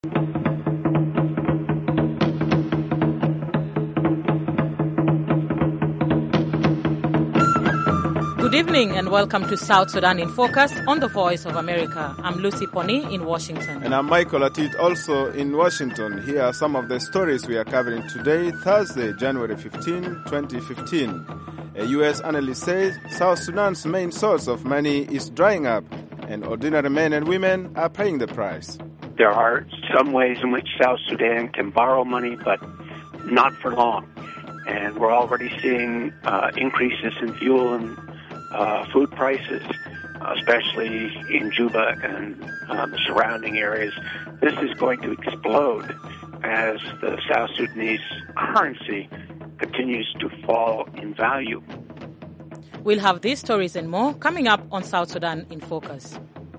Good evening and welcome to South Sudan in Focus on the Voice of America. I'm Lucy Poni in Washington. And I'm Michael Atit, also in Washington. Here are some of the stories we are covering today, Thursday, January 15, 2015. A U.S. analyst says South Sudan's main source of money is drying up, and ordinary men and women are paying the price. There are some ways in which South Sudan can borrow money, but not for long. And we're already seeing increases in fuel and food prices, especially in Juba and the surrounding areas. This is going to explode as the South Sudanese currency continues to fall in value. We'll have these stories and more coming up on South Sudan in Focus.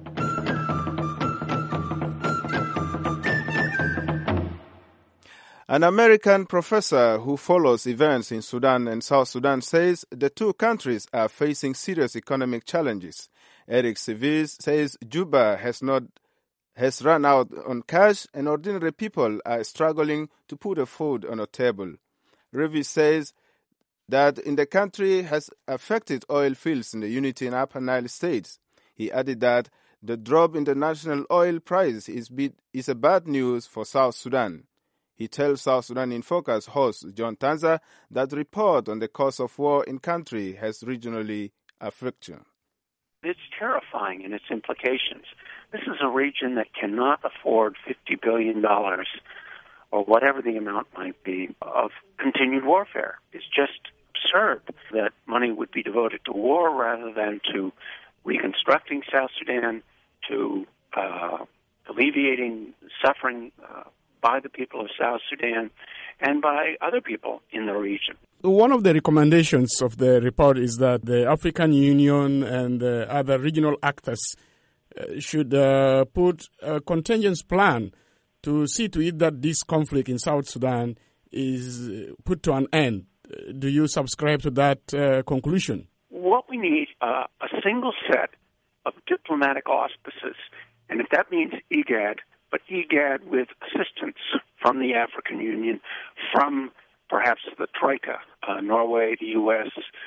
An American professor who follows events in Sudan and South Sudan says the two countries are facing serious economic challenges. Eric Sevis says Juba has run out on cash and ordinary people are struggling to put a food on a table. Revis says that in the country has affected oil fields in the Unity and Upper Nile states. He added that the drop in the national oil price is a bad news for South Sudan. He tells South Sudan in Focus host John Tanza that report on the cause of war in country has regionally affected. It's terrifying in its implications. This is a region that cannot afford $50 billion or whatever the amount might be of continued warfare. It's just absurd that money would be devoted to war rather than to reconstructing South Sudan, to alleviating suffering by the people of South Sudan and by other people in the region. One of the recommendations of the report is that the African Union and other regional actors should put a contingency plan to see to it that this conflict in South Sudan is put to an end. Do you subscribe to that conclusion? What we need a single set of diplomatic auspices, and if that means IGAD, but IGAD with assistance from the African Union, from perhaps the Troika, Norway, the U.S.,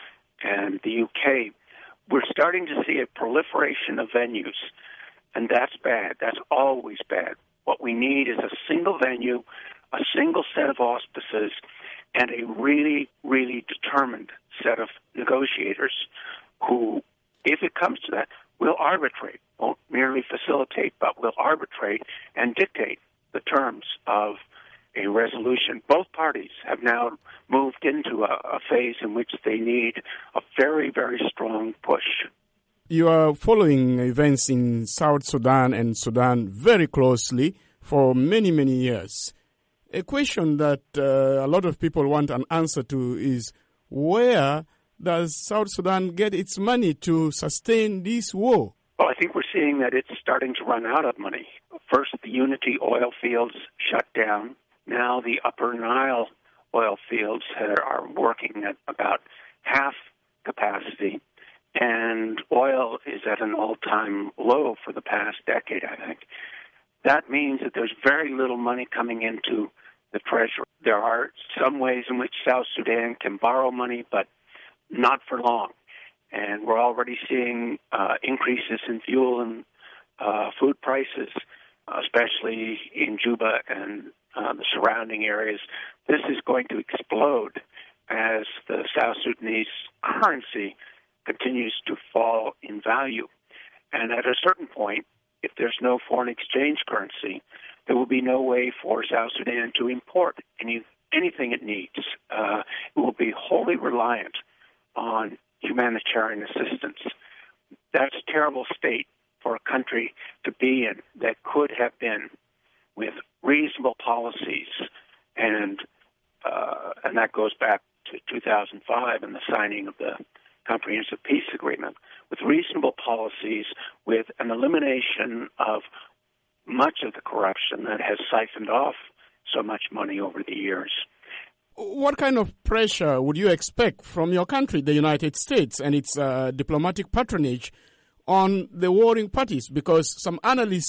and the U.K., we're starting to see a proliferation of venues, and that's bad. That's always bad. What we need is a single venue, a single set of auspices, and a really, really determined set of negotiators who, if it comes to that, will arbitrate, won't merely facilitate, but will arbitrate and dictate the terms of a resolution. Both parties have now moved into a phase in which they need a very, very strong push. You are following events in South Sudan and Sudan very closely for many, many years. A question that a lot of people want an answer to is, where does South Sudan get its money to sustain this war? Well, I think we're seeing that it's starting to run out of money. First, the Unity oil fields shut down. Now the Upper Nile oil fields are working at about half capacity, and oil is at an all-time low for the past decade, I think. That means that there's very little money coming into the treasury. There are some ways in which South Sudan can borrow money, but not for long. And we're already seeing increases in fuel and food prices, especially in Juba and the surrounding areas. This is going to explode as the South Sudanese currency continues to fall in value. And at a certain point, if there's no foreign exchange currency, there will be no way for South Sudan to import anything it needs. It will be wholly reliant on humanitarian assistance. That's a terrible state for a country to be in that could have been with reasonable policies, and that goes back to 2005 and the signing of the Comprehensive Peace Agreement, with reasonable policies, with an elimination of much of the corruption that has siphoned off so much money over the years. What kind of pressure would you expect from your country, the United States, and its diplomatic patronage on the warring parties? Because some analysts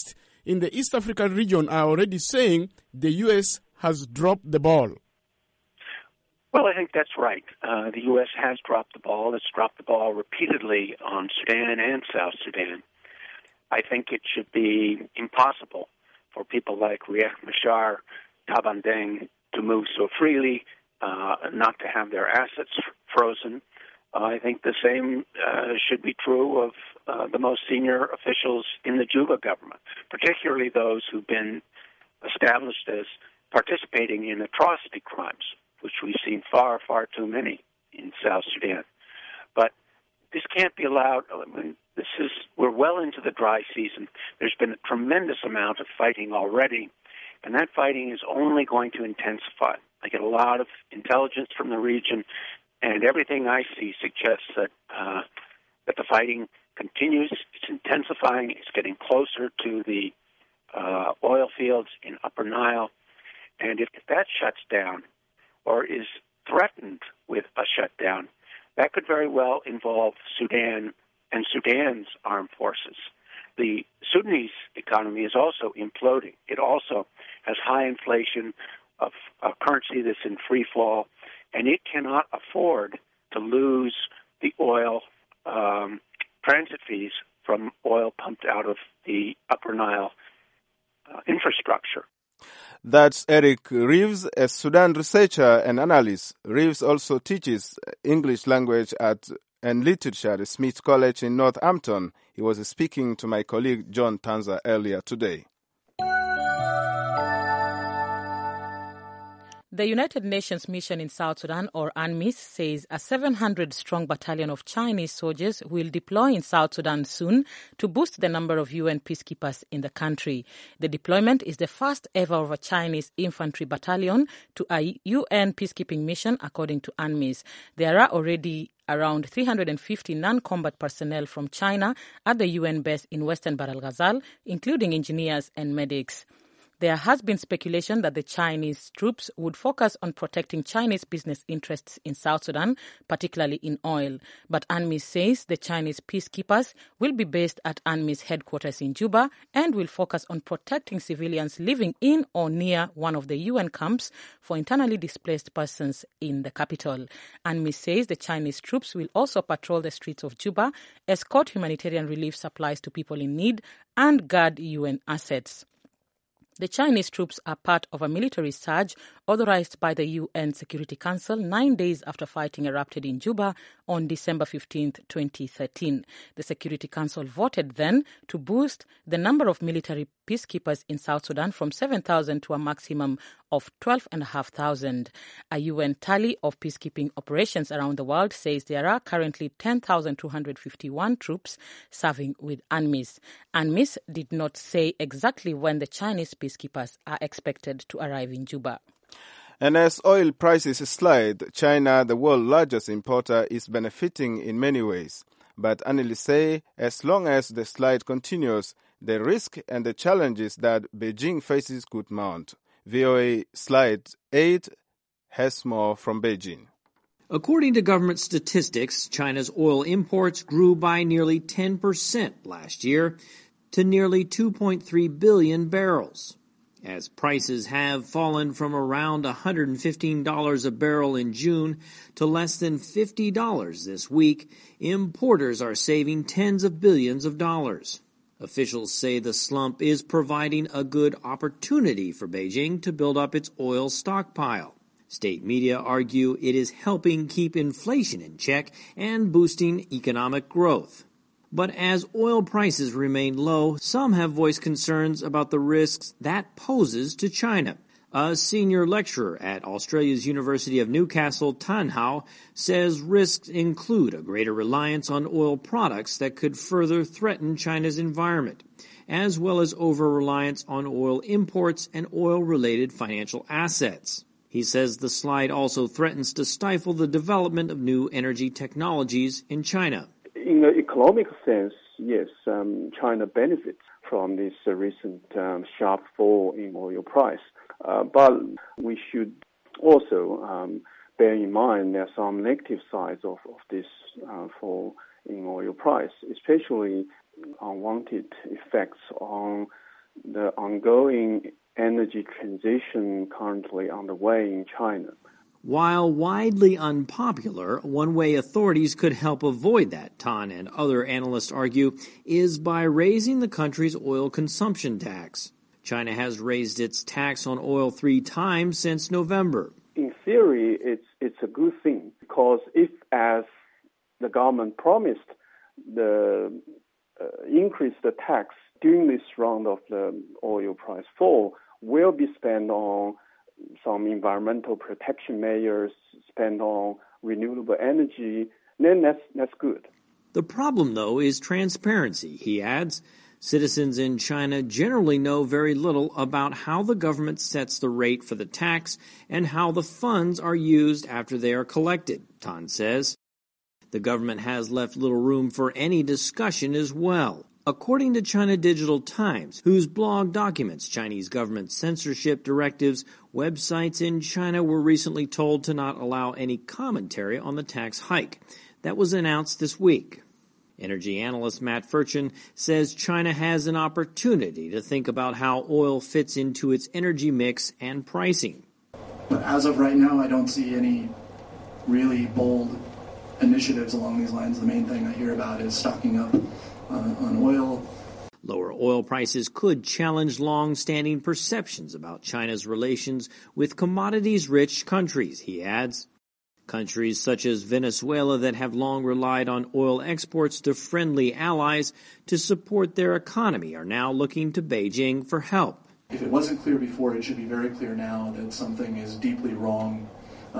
in the East African region are already saying the U.S. has dropped the ball. Well, I think that's right. The U.S. has dropped the ball. It's dropped the ball repeatedly on Sudan and South Sudan. I think it should be impossible for people like Riek Machar, Taban Deng to move so freely, not to have their assets frozen. I think the same should be true of the most senior officials in the Juba government, particularly those who've been established as participating in atrocity crimes, which we've seen far, far too many in South Sudan. But this can't be allowed. I mean, we're well into the dry season. There's been a tremendous amount of fighting already, and that fighting is only going to intensify. I get a lot of intelligence from the region, and everything I see suggests that the fighting continues. It's intensifying. It's getting closer to the oil fields in Upper Nile. And if that shuts down or is threatened with a shutdown, that could very well involve Sudan and Sudan's armed forces. The Sudanese economy is also imploding. It also has high inflation of a currency that's in free fall, and it cannot afford to lose the oil transit fees from oil pumped out of the Upper Nile infrastructure. That's Eric Reeves, a Sudan researcher and analyst. Reeves also teaches English language and literature at Smith College in Northampton. He was speaking to my colleague John Tanza earlier today. The United Nations mission in South Sudan, or UNMISS, says a 700-strong battalion of Chinese soldiers will deploy in South Sudan soon to boost the number of UN peacekeepers in the country. The deployment is the first ever of a Chinese infantry battalion to a UN peacekeeping mission, according to UNMISS. There are already around 350 non-combat personnel from China at the UN base in western Bahr el Ghazal, including engineers and medics. There has been speculation that the Chinese troops would focus on protecting Chinese business interests in South Sudan, particularly in oil. But UNMISS says the Chinese peacekeepers will be based at UNMISS headquarters in Juba and will focus on protecting civilians living in or near one of the UN camps for internally displaced persons in the capital. UNMISS says the Chinese troops will also patrol the streets of Juba, escort humanitarian relief supplies to people in need, and guard UN assets. The Chinese troops are part of a military surge authorized by the UN Security Council 9 days after fighting erupted in Juba on December 15, 2013. The Security Council voted then to boost the number of military peacekeepers in South Sudan from 7,000 to a maximum of 12,500. A UN tally of peacekeeping operations around the world says there are currently 10,251 troops serving with UNMISS. UNMISS did not say exactly when the Chinese peacekeepers are expected to arrive in Juba. And as oil prices slide, China, the world's largest importer, is benefiting in many ways. But analysts say as long as the slide continues, the risk and the challenges that Beijing faces could mount. VOA Slide 8 has more from Beijing. According to government statistics, China's oil imports grew by nearly 10% last year to nearly 2.3 billion barrels. As prices have fallen from around $115 a barrel in June to less than $50 this week, importers are saving tens of billions of dollars. Officials say the slump is providing a good opportunity for Beijing to build up its oil stockpile. State media argue it is helping keep inflation in check and boosting economic growth. But as oil prices remain low, some have voiced concerns about the risks that poses to China. A senior lecturer at Australia's University of Newcastle, Tan Hao, says risks include a greater reliance on oil products that could further threaten China's environment, as well as over-reliance on oil imports and oil-related financial assets. He says the slide also threatens to stifle the development of new energy technologies in China. In the economic sense, yes, China benefits from this recent sharp fall in oil price. But we should also bear in mind there are some negative sides of this fall in oil price, especially unwanted effects on the ongoing energy transition currently underway in China. While widely unpopular, one way authorities could help avoid that, Tan and other analysts argue, is by raising the country's oil consumption tax. China has raised its tax on oil 3 times since November. In theory, it's a good thing, because if, as the government promised, the increase the tax during this round of the oil price fall will be spent on some environmental protection measures, spent on renewable energy, then that's good. The problem, though, is transparency, he adds. Citizens in China generally know very little about how the government sets the rate for the tax and how the funds are used after they are collected, Tan says. The government has left little room for any discussion as well. According to China Digital Times, whose blog documents Chinese government censorship directives, websites in China were recently told to not allow any commentary on the tax hike. That was announced this week. Energy analyst Matt Furchin says China has an opportunity to think about how oil fits into its energy mix and pricing. But as of right now, I don't see any really bold initiatives along these lines. The main thing I hear about is stocking up on oil. Lower oil prices could challenge long-standing perceptions about China's relations with commodities-rich countries, he adds. Countries such as Venezuela that have long relied on oil exports to friendly allies to support their economy are now looking to Beijing for help. If it wasn't clear before, it should be very clear now that something is deeply wrong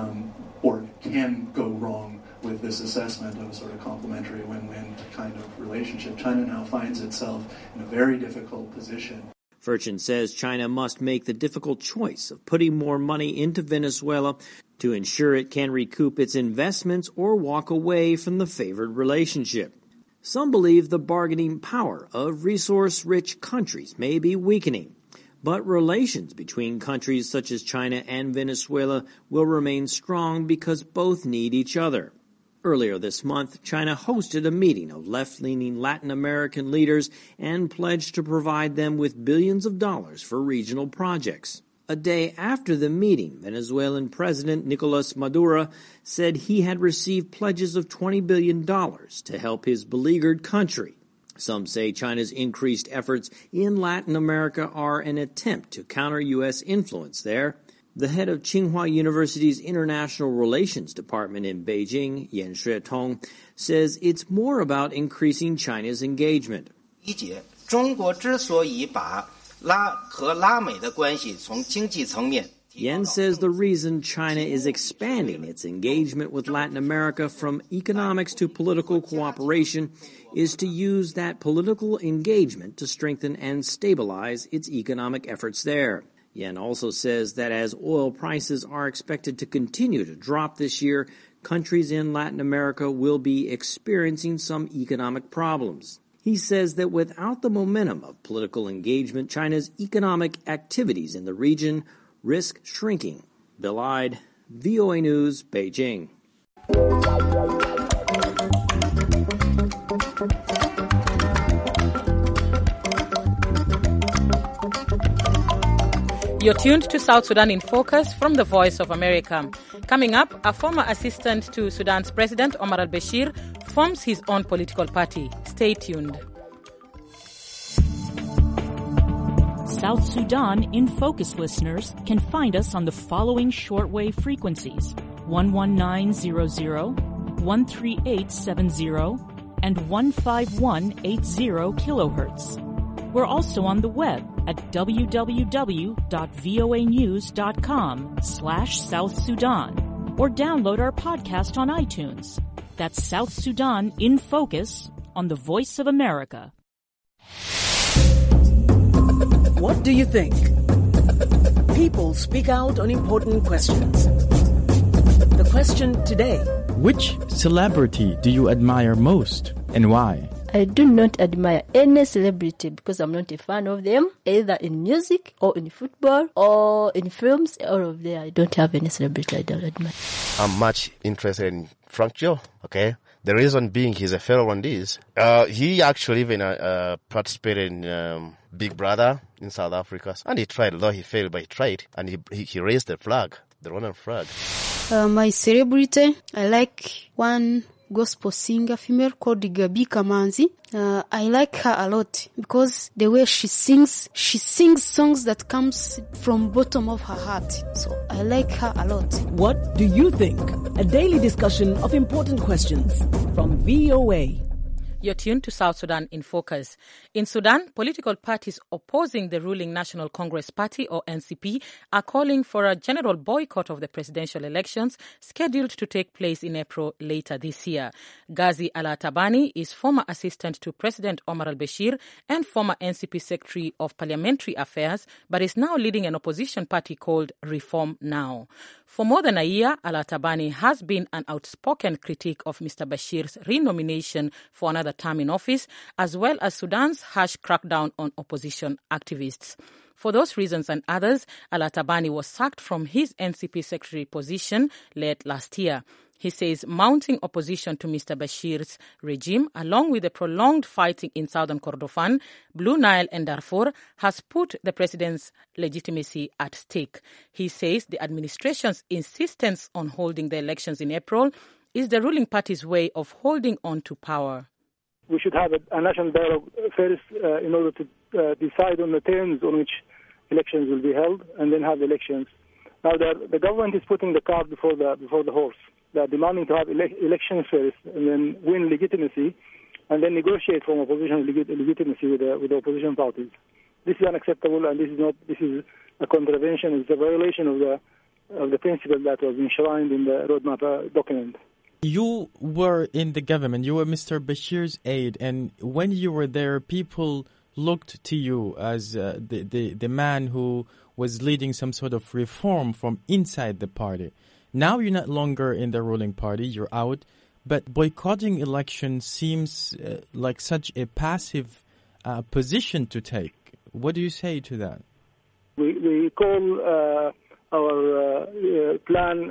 or can go wrong with this assessment of a sort of complementary win-win kind of relationship. China now finds itself in a very difficult position. Furchin says China must make the difficult choice of putting more money into Venezuela to ensure it can recoup its investments or walk away from the favored relationship. Some believe the bargaining power of resource-rich countries may be weakening, but relations between countries such as China and Venezuela will remain strong because both need each other. Earlier this month, China hosted a meeting of left-leaning Latin American leaders and pledged to provide them with billions of dollars for regional projects. A day after the meeting, Venezuelan President Nicolás Maduro said he had received pledges of $20 billion to help his beleaguered country. Some say China's increased efforts in Latin America are an attempt to counter U.S. influence there. The head of Tsinghua University's International Relations Department in Beijing, Yan Xuetong, says it's more about increasing China's engagement. Yan says the reason China is expanding its engagement with Latin America from economics to political cooperation is to use that political engagement to strengthen and stabilize its economic efforts there. Yan also says that as oil prices are expected to continue to drop this year, countries in Latin America will be experiencing some economic problems. He says that without the momentum of political engagement, China's economic activities in the region risk shrinking. Bill Ide, VOA News, Beijing. You're tuned to South Sudan in Focus from the Voice of America. Coming up, a former assistant to Sudan's President Omar al-Bashir forms his own political party. Stay tuned. South Sudan in Focus listeners can find us on the following shortwave frequencies: 11900, 13870, and 15180 kilohertz. We're also on the web at www.voanews.com/South Sudan or download our podcast on iTunes. That's South Sudan in Focus on the Voice of America. What do you think? People speak out on important questions. The question today: which celebrity do you admire most and why? I do not admire any celebrity because I'm not a fan of them, either in music or in football or in films. All of them, I don't have any celebrity I don't admire. I'm much interested in Frank Joe, okay? The reason being he's a fellow Rwandese. He actually even participated in Big Brother in South Africa. And he tried, although he failed, but he tried. And he raised the flag, the Rwandan flag. My celebrity, I like one gospel singer, female, called Gabi Kamanzi. I like her a lot because the way she sings songs that comes from bottom of her heart. So I like her a lot. What do you think? A daily discussion of important questions from VOA. You're tuned to South Sudan in Focus. In Sudan, political parties opposing the ruling National Congress Party, or NCP, are calling for a general boycott of the presidential elections scheduled to take place in April later this year. Ghazi Al-Atabani is former assistant to President Omar al-Bashir and former NCP Secretary of Parliamentary Affairs, but is now leading an opposition party called Reform Now. For more than a year, Al-Atabani has been an outspoken critic of Mr. Bashir's renomination for another term in office, as well as Sudan's harsh crackdown on opposition activists. For those reasons and others, Al-Atabani was sacked from his NCP secretary position late last year. He says mounting opposition to Mr. Bashir's regime, along with the prolonged fighting in southern Kordofan, Blue Nile and Darfur, has put the president's legitimacy at stake. He says the administration's insistence on holding the elections in April is the ruling party's way of holding on to power. We should have a national dialogue first in order to decide on the terms on which elections will be held, and then have elections. Now, the government is putting the cart before the horse. They are demanding to have elections first, and then win legitimacy, and then negotiate from opposition legitimacy with the opposition parties. This is unacceptable, and this is a contravention. It's a violation of the principle that was enshrined in the roadmap document. You were in the government. You were Mr. Bashir's aide, and when you were there, people looked to you as the man who was leading some sort of reform from inside the party. Now you're not longer in the ruling party, you're out, but boycotting elections seems like such a passive position to take. What do you say to that? We call our plan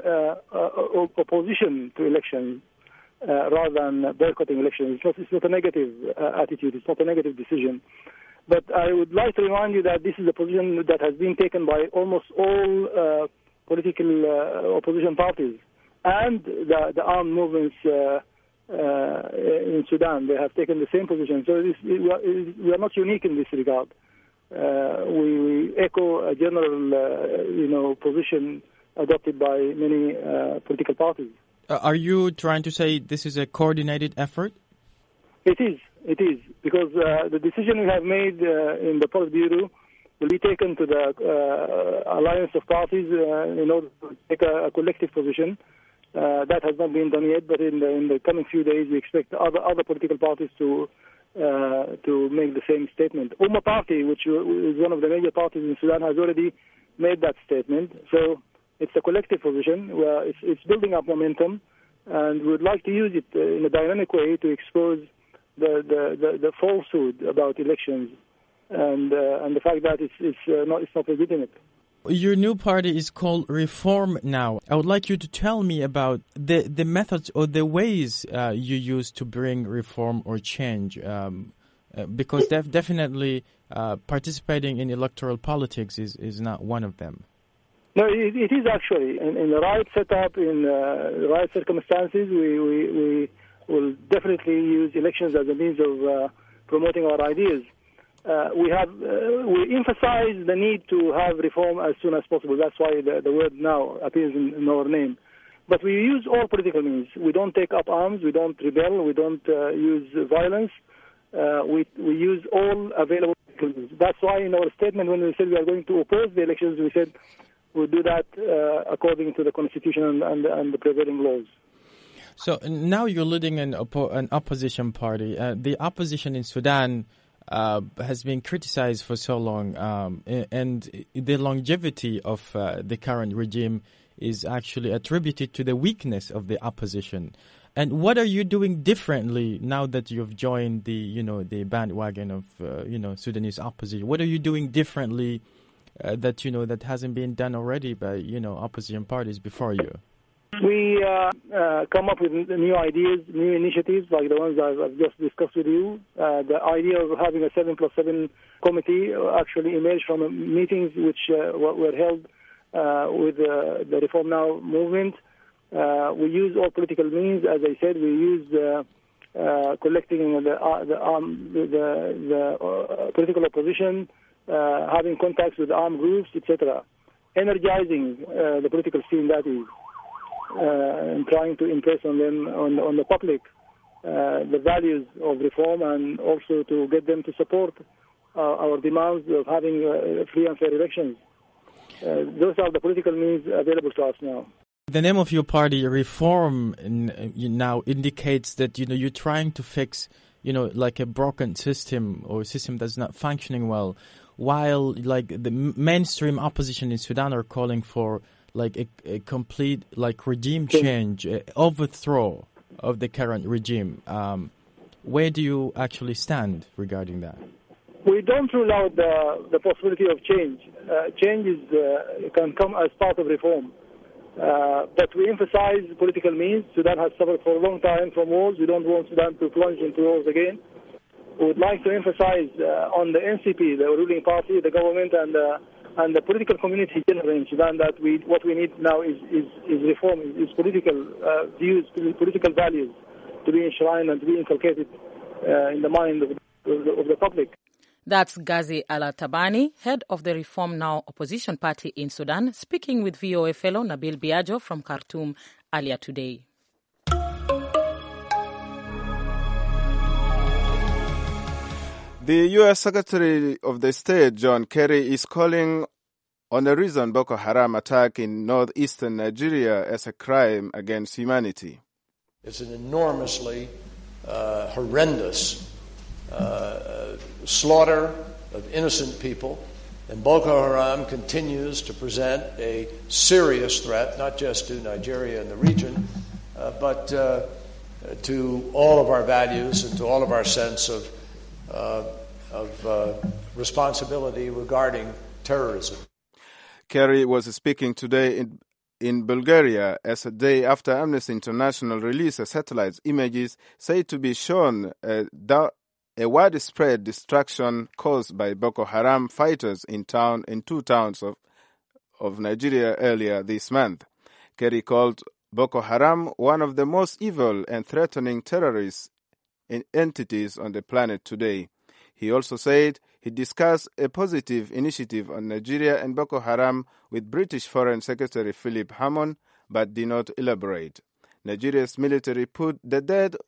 opposition to elections rather than boycotting elections. It's not a negative attitude, it's not a negative decision. But I would like to remind you that this is a position that has been taken by almost all political opposition parties and the armed movements in Sudan. They have taken the same position. So we are not unique in this regard. We echo a general, position adopted by many political parties. Are you trying to say this is a coordinated effort? It is, because the decision we have made in the Politburo will be taken to the alliance of parties in order to take a collective position. That has not been done yet, but in the coming few days we expect other political parties to make the same statement. Umma Party, which is one of the major parties in Sudan, has already made that statement. So it's a collective position where it's building up momentum, and we would like to use it in a dynamic way to expose the falsehood about elections and the fact that it's not legitimate. Your new party is called Reform Now. I would like you to tell me about the methods or the ways you use to bring reform or change, because definitely participating in electoral politics is not one of them. No, it is actually. In the right setup, in the right circumstances, we will definitely use elections as a means of promoting our ideas. We emphasize the need to have reform as soon as possible. That's why the word now appears in our name. But we use all political means. We don't take up arms. We don't rebel. We don't use violence. We use all available political means. That's why in our statement, when we said we are going to oppose the elections, we said we'll do that according to the Constitution and the prevailing laws. So now you're leading an opposition party. The opposition in Sudan has been criticized for so long, and the longevity of the current regime is actually attributed to the weakness of the opposition. And what are you doing differently now that you've joined the bandwagon of Sudanese opposition? What are you doing differently that hasn't been done already by opposition parties before you? We come up with new ideas, new initiatives like the ones I've just discussed with you. The idea of having a 7+7 committee actually emerged from meetings which were held with the Reform Now movement. We use all political means. As I said, we use collecting the political opposition, having contacts with armed groups, etc. Energizing the political scene, that is. And trying to impress on them, on the public, the values of reform, and also to get them to support our demands of having free and fair elections. Those are the political means available to us now. The name of your party, Reform, now indicates that you're trying to fix like a broken system or a system that's not functioning well, while like the mainstream opposition in Sudan are calling for like a complete regime change, overthrow of the current regime. Where do you actually stand regarding that? We don't rule out the possibility of change. Change can come as part of reform. But we emphasize political means. Sudan has suffered for a long time from wars. We don't want Sudan to plunge into wars again. We would like to emphasize on the NCP, the ruling party, the government, and the political community generally in Sudan that what we need now is reform, is political views, political values to be enshrined and to be inculcated in the mind of the public. That's Ghazi Al-Tabani, head of the Reform Now opposition party in Sudan, speaking with VOA fellow Nabil Biagio from Khartoum earlier today. The U.S. Secretary of the State, John Kerry, is calling on a recent Boko Haram attack in northeastern Nigeria as a crime against humanity. It's an enormously horrendous slaughter of innocent people, and Boko Haram continues to present a serious threat, not just to Nigeria and the region, but to all of our values and to all of our sense of responsibility regarding terrorism. Kerry was speaking today in Bulgaria as a day after Amnesty International released satellite images said to be shown a widespread destruction caused by Boko Haram fighters in two towns of Nigeria earlier this month. Kerry called Boko Haram one of the most evil and threatening terrorist entities on the planet today. He also said he discussed a positive initiative on Nigeria and Boko Haram with British Foreign Secretary Philip Hammond, but did not elaborate. Nigeria's military put the death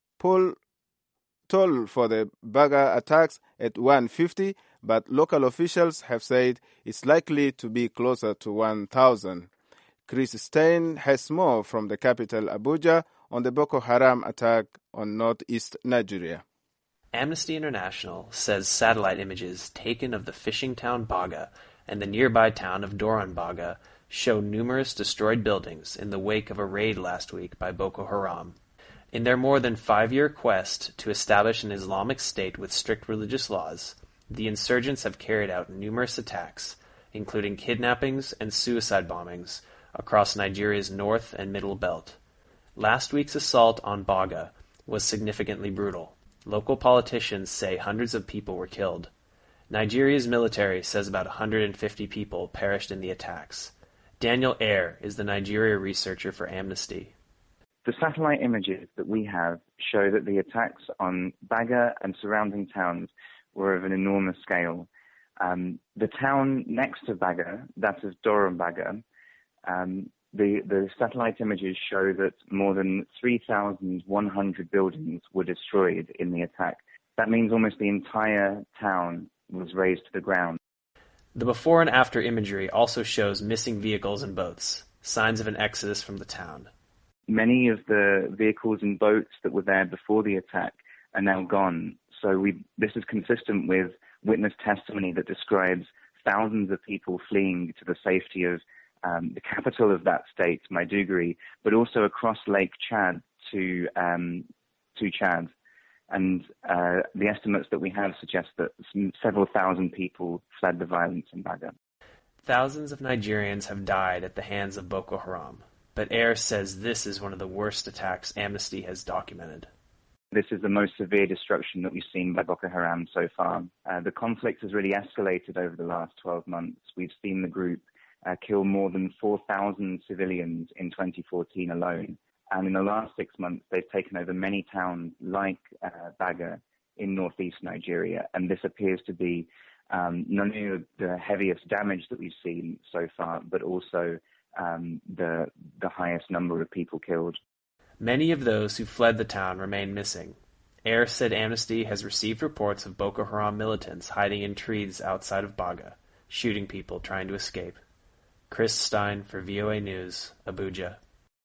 toll for the Baga attacks at 150, but local officials have said it's likely to be closer to 1,000. Chris Stein has more from the capital Abuja on the Boko Haram attack on northeast Nigeria. Amnesty International says satellite images taken of the fishing town Baga and the nearby town of Doron Baga show numerous destroyed buildings in the wake of a raid last week by Boko Haram. In their more than 5-year quest to establish an Islamic state with strict religious laws, the insurgents have carried out numerous attacks, including kidnappings and suicide bombings, across Nigeria's north and middle belt. Last week's assault on Baga was significantly brutal. Local politicians say hundreds of people were killed. Nigeria's military says about 150 people perished in the attacks. Daniel Eyre is the Nigeria researcher for Amnesty. The satellite images that we have show that the attacks on Baga and surrounding towns were of an enormous scale. The town next to Baga, that is Doron Baga, the satellite images show that more than 3,100 buildings were destroyed in the attack. That means almost the entire town was razed to the ground. The before and after imagery also shows missing vehicles and boats, signs of an exodus from the town. Many of the vehicles and boats that were there before the attack are now gone. So this is consistent with witness testimony that describes thousands of people fleeing to the safety of the capital of that state, Maiduguri, but also across Lake Chad to Chad. And the estimates that we have suggest that several thousand people fled the violence in Baga. Thousands of Nigerians have died at the hands of Boko Haram. But Air says this is one of the worst attacks Amnesty has documented. This is the most severe destruction that we've seen by Boko Haram so far. The conflict has really escalated over the last 12 months. We've seen the group kill more than 4,000 civilians in 2014 alone. And in the last 6 months, they've taken over many towns like Baga in northeast Nigeria. And this appears to be not only the heaviest damage that we've seen so far, but also the highest number of people killed. Many of those who fled the town remain missing. Air said Amnesty has received reports of Boko Haram militants hiding in trees outside of Baga, shooting people trying to escape. Chris Stein for VOA News, Abuja.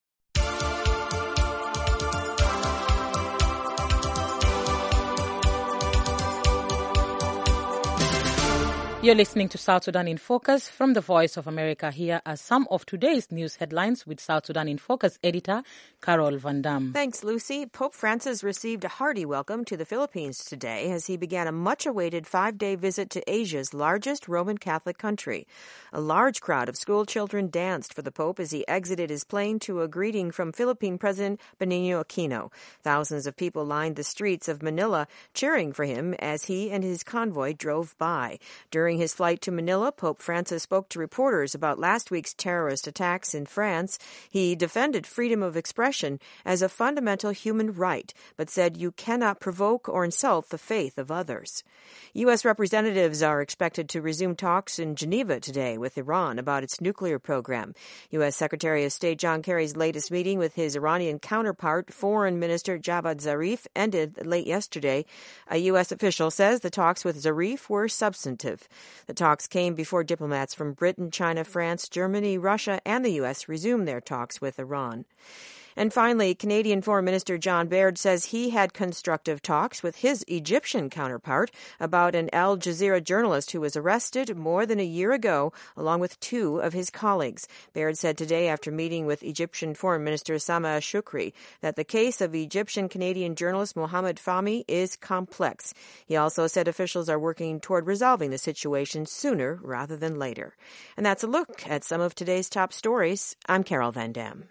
You're listening to South Sudan in Focus from the Voice of America. Here are some of today's news headlines with South Sudan in Focus editor Carol Van Dam. Thanks, Lucy. Pope Francis received a hearty welcome to the Philippines today as he began a much-awaited 5-day visit to Asia's largest Roman Catholic country. A large crowd of school children danced for the Pope as he exited his plane to a greeting from Philippine President Benigno Aquino. Thousands of people lined the streets of Manila cheering for him as he and his convoy drove by. During his flight to Manila, Pope Francis spoke to reporters about last week's terrorist attacks in France. He defended freedom of expression as a fundamental human right, but said you cannot provoke or insult the faith of others. U.S. representatives are expected to resume talks in Geneva today with Iran about its nuclear program. U.S. Secretary of State John Kerry's latest meeting with his Iranian counterpart, Foreign Minister Javad Zarif, ended late yesterday. A U.S. official says the talks with Zarif were substantive. The talks came before diplomats from Britain, China, France, Germany, Russia, and the U.S. resumed their talks with Iran. And finally, Canadian Foreign Minister John Baird says he had constructive talks with his Egyptian counterpart about an Al Jazeera journalist who was arrested more than a year ago, along with 2 of his colleagues. Baird said today, after meeting with Egyptian Foreign Minister Sama Shukri, that the case of Egyptian-Canadian journalist Mohammed Fahmy is complex. He also said officials are working toward resolving the situation sooner rather than later. And that's a look at some of today's top stories. I'm Carol Van Dam.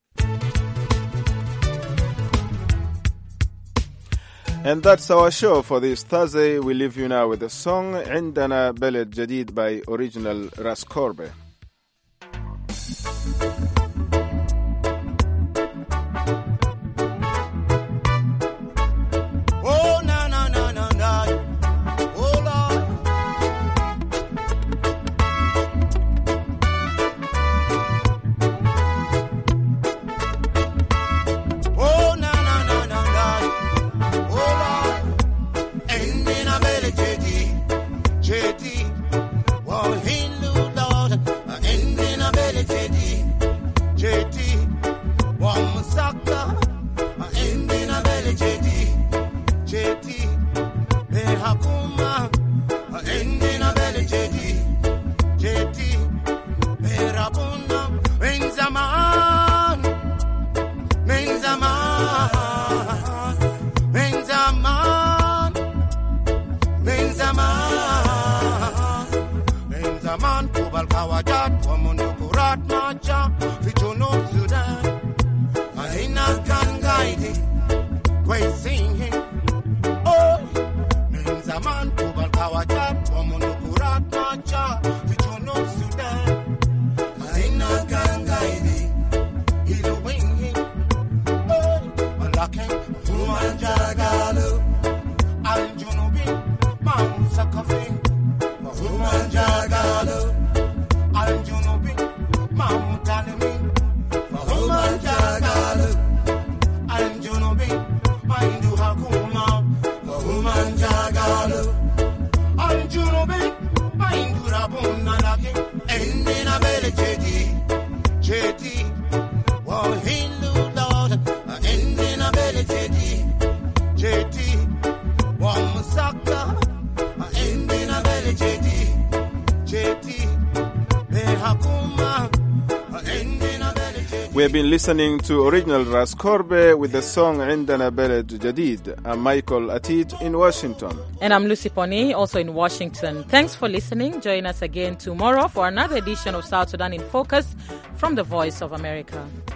And that's our show for this Thursday. We leave you now with the song عندنا بلد جديد by Original Ras Korbe. We have been listening to Original Ras Korbe with the song عندنا بلد جديد. I'm Michael Atid in Washington. And I'm Lucy Poni, also in Washington. Thanks for listening. Join us again tomorrow for another edition of South Sudan in Focus from the Voice of America.